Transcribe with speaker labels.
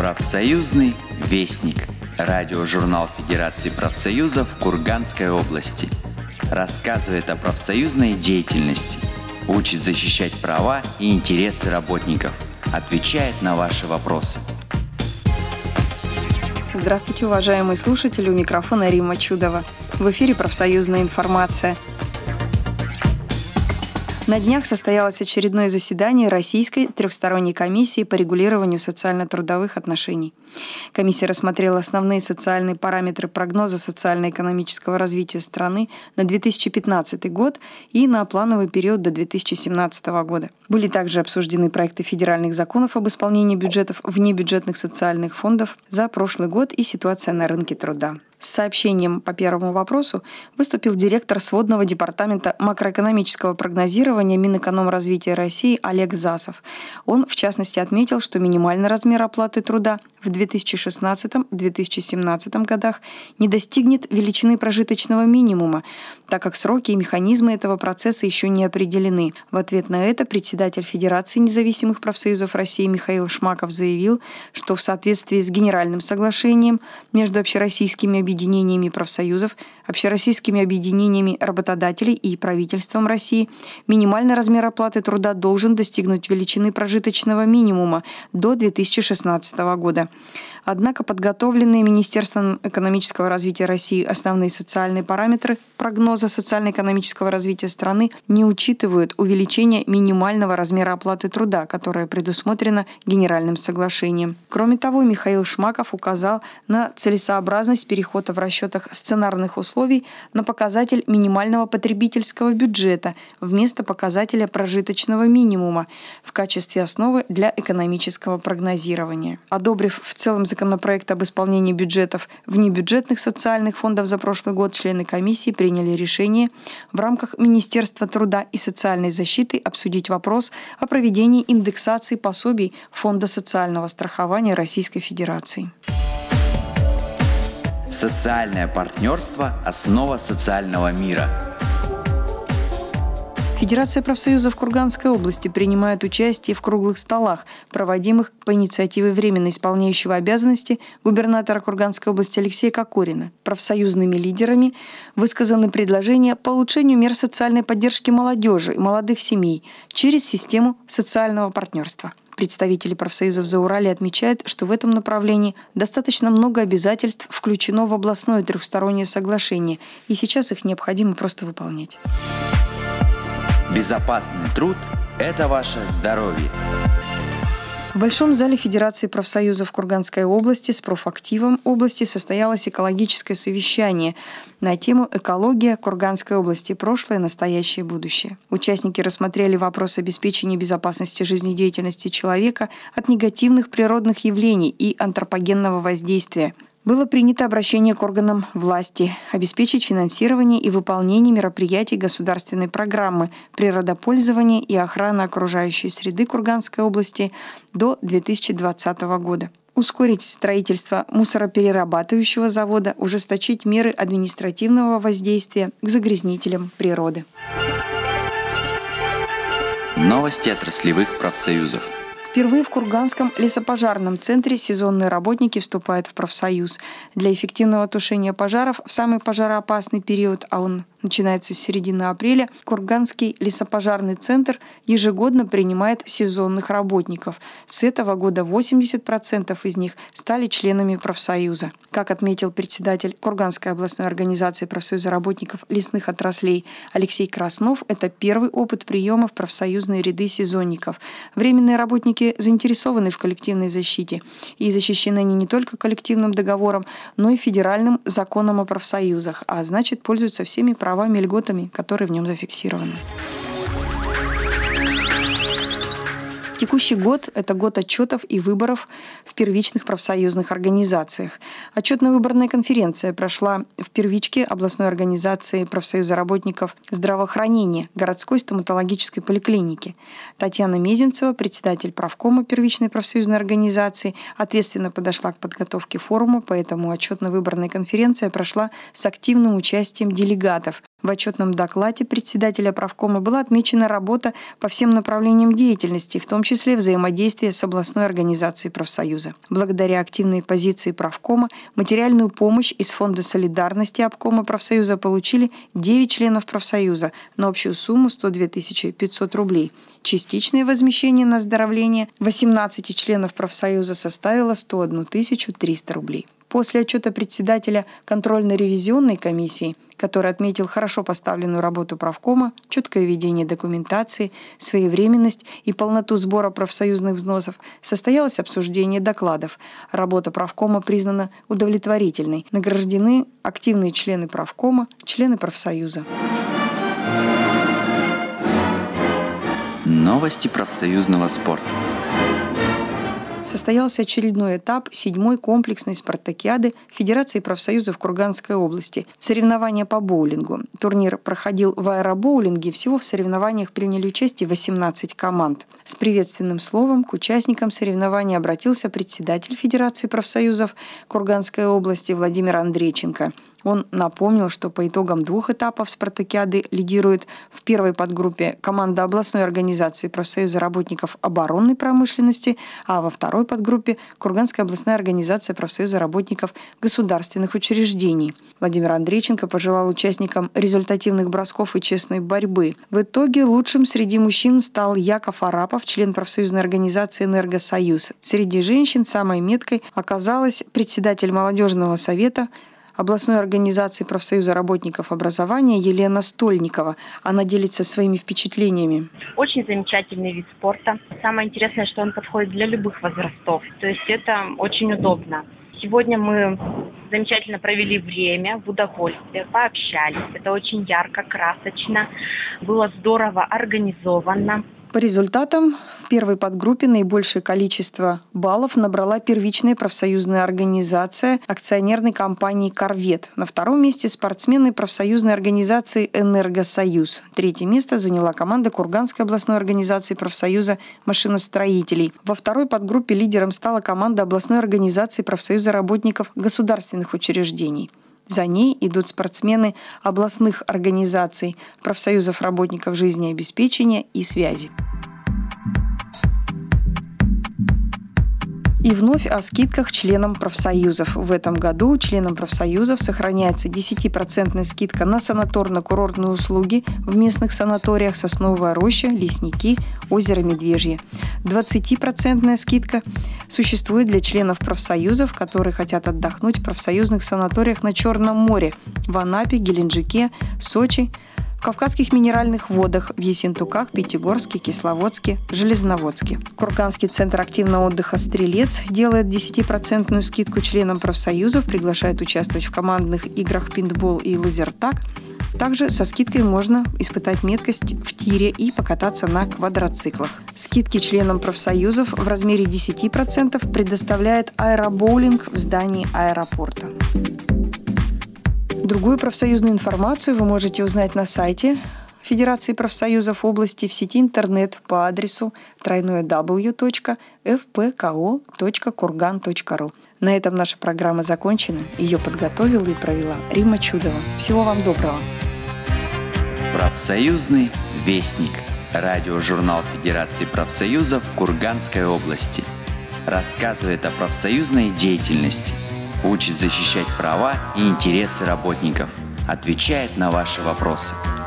Speaker 1: Профсоюзный вестник. Радиожурнал Федерации профсоюзов Курганской области. Рассказывает о профсоюзной деятельности. Учит защищать права и интересы работников. Отвечает на ваши вопросы.
Speaker 2: Здравствуйте, уважаемые слушатели, у микрофона Римма Чудова. В эфире профсоюзная информация. На днях состоялось очередное заседание Российской трехсторонней комиссии по регулированию социально-трудовых отношений. Комиссия рассмотрела основные социальные параметры прогноза социально-экономического развития страны на 2015 год и на плановый период до 2017 года. Были также обсуждены проекты федеральных законов об исполнении бюджетов внебюджетных социальных фондов за прошлый год и ситуация на рынке труда. С сообщением по первому вопросу выступил директор сводного департамента макроэкономического прогнозирования Минэкономразвития России Олег Засов. Он, в частности, отметил, что минимальный размер оплаты труда в 2016-2017 годах не достигнет величины прожиточного минимума, так как сроки и механизмы этого процесса еще не определены. В ответ на это председатель Федерации независимых профсоюзов России Михаил Шмаков заявил, что в соответствии с Генеральным соглашением между общероссийскими объединениями профсоюзов, общероссийскими объединениями работодателей и правительством России минимальный размер оплаты труда должен достигнуть величины прожиточного минимума до 2016 года. Однако подготовленные Министерством экономического развития России основные социальные параметры прогноза социально-экономического развития страны не учитывают увеличение минимального размера оплаты труда, которое предусмотрено Генеральным соглашением. Кроме того, Михаил Шмаков указал на целесообразность перехода в расчетах сценарных условий на показатель минимального потребительского бюджета вместо показателя прожиточного минимума в качестве основы для экономического прогнозирования. Одобрив в целом законопроект об исполнении бюджетов внебюджетных социальных фондов за прошлый год, члены комиссии приняли решение в рамках Министерства труда и социальной защиты обсудить вопрос о проведении индексации пособий Фонда социального страхования Российской Федерации.
Speaker 1: Социальное партнерство – основа социального мира.
Speaker 2: Федерация профсоюзов Курганской области принимает участие в круглых столах, проводимых по инициативе временно исполняющего обязанности губернатора Курганской области Алексея Кокорина. Профсоюзными лидерами высказаны предложения по улучшению мер социальной поддержки молодежи и молодых семей через систему социального партнерства. Представители профсоюзов Зауралья отмечают, что в этом направлении достаточно много обязательств включено в областное трехстороннее соглашение, и сейчас их необходимо просто выполнять.
Speaker 1: Безопасный труд – это ваше здоровье.
Speaker 2: В Большом зале Федерации профсоюзов Курганской области с профактивом области состоялось экологическое совещание на тему «Экология Курганской области. Прошлое, настоящее, будущее». Участники рассмотрели вопрос обеспечения безопасности жизнедеятельности человека от негативных природных явлений и антропогенного воздействия. Было принято обращение к органам власти обеспечить финансирование и выполнение мероприятий государственной программы природопользования и охраны окружающей среды Курганской области до 2020 года. Ускорить строительство мусороперерабатывающего завода, ужесточить меры административного воздействия к загрязнителям природы.
Speaker 1: Новости отраслевых профсоюзов.
Speaker 2: Впервые в Курганском лесопожарном центре сезонные работники вступают в профсоюз. Для эффективного тушения пожаров в самый пожароопасный период, а он начинается с середины апреля, Курганский лесопожарный центр ежегодно принимает сезонных работников. С этого года 80% из них стали членами профсоюза. Как отметил председатель Курганской областной организации профсоюза работников лесных отраслей Алексей Краснов, это первый опыт приема в профсоюзные ряды сезонников. Временные работники заинтересованы в коллективной защите. И защищены они не только коллективным договором, но и федеральным законом о профсоюзах, а значит, пользуются всеми правами и льготами, которые в нем зафиксированы. Текущий год – это год отчетов и выборов в первичных профсоюзных организациях. Отчетно-выборная конференция прошла в первичке областной организации профсоюза работников здравоохранения городской стоматологической поликлиники. Татьяна Мезенцева, председатель правкома первичной профсоюзной организации, ответственно подошла к подготовке форума, поэтому отчетно-выборная конференция прошла с активным участием делегатов. В отчетном докладе председателя правкома была отмечена работа по всем направлениям деятельности, в том числе взаимодействие с областной организацией профсоюза. Благодаря активной позиции правкома материальную помощь из Фонда солидарности обкома профсоюза получили 9 членов профсоюза на общую сумму 102 500 рублей. Частичное возмещение на оздоровление 18 членов профсоюза составило 101 300 рублей. После отчета председателя контрольно-ревизионной комиссии, который отметил хорошо поставленную работу правкома, четкое ведение документации, своевременность и полноту сбора профсоюзных взносов, состоялось обсуждение докладов. Работа правкома признана удовлетворительной. Награждены активные члены правкома, члены профсоюза.
Speaker 1: Новости профсоюзного спорта.
Speaker 2: Состоялся очередной этап 7-й комплексной спартакиады Федерации профсоюзов Курганской области. Соревнования по боулингу. Турнир проходил в аэробоулинге. Всего в соревнованиях приняли участие 18 команд. С приветственным словом к участникам соревнований обратился председатель Федерации профсоюзов Курганской области Владимир Андрейченко. Он напомнил, что по итогам 2 этапов спартакиады лидирует в первой подгруппе команда областной организации профсоюза работников оборонной промышленности, а во второй подгруппе Курганская областная организация профсоюза работников государственных учреждений. Владимир Андрейченко пожелал участникам результативных бросков и честной борьбы. В итоге лучшим среди мужчин стал Яков Арапов, член профсоюзной организации «Энергосоюз». Среди женщин самой меткой оказалась председатель молодежного совета областной организации профсоюза работников образования Елена Стольникова. Она делится своими впечатлениями.
Speaker 3: Очень замечательный вид спорта. Самое интересное, что он подходит для любых возрастов. То есть это очень удобно. Сегодня мы замечательно провели время в удовольствие, пообщались. Это очень ярко, красочно. Было здорово организовано.
Speaker 2: По результатам в первой подгруппе наибольшее количество баллов набрала первичная профсоюзная организация акционерной компании «Корвет». На втором месте спортсмены профсоюзной организации «Энергосоюз». Третье место заняла команда Курганской областной организации профсоюза машиностроителей. Во второй подгруппе лидером стала команда областной организации профсоюза работников государственных учреждений. За ней идут спортсмены областных организаций, профсоюзов работников жизнеобеспечения и связи. И вновь о скидках членам профсоюзов. В этом году членам профсоюзов сохраняется 10% скидка на санаторно-курортные услуги в местных санаториях «Сосновая роща», «Лесники», «Озеро Медвежье». 20% скидка существует для членов профсоюзов, которые хотят отдохнуть в профсоюзных санаториях на Черном море в Анапе, Геленджике, Сочи, в Кавказских минеральных водах в Ессентуках, Пятигорске, Кисловодске, Железноводске. Курганский центр активного отдыха «Стрелец» делает 10% скидку членам профсоюзов, приглашает участвовать в командных играх пейнтбол и лазертаг. Также со скидкой можно испытать меткость в тире и покататься на квадроциклах. Скидки членам профсоюзов в размере 10% предоставляет аэробоулинг в здании аэропорта. Другую профсоюзную информацию вы можете узнать на сайте Федерации профсоюзов области в сети интернет по адресу www.fpko.kurgan.ru. На этом наша программа закончена. Ее подготовила и провела Римма Чудова. Всего вам доброго.
Speaker 1: Профсоюзный вестник. Радиожурнал Федерации профсоюзов Курганской области. Рассказывает о профсоюзной деятельности. Учит защищать права и интересы работников. Отвечает на ваши вопросы.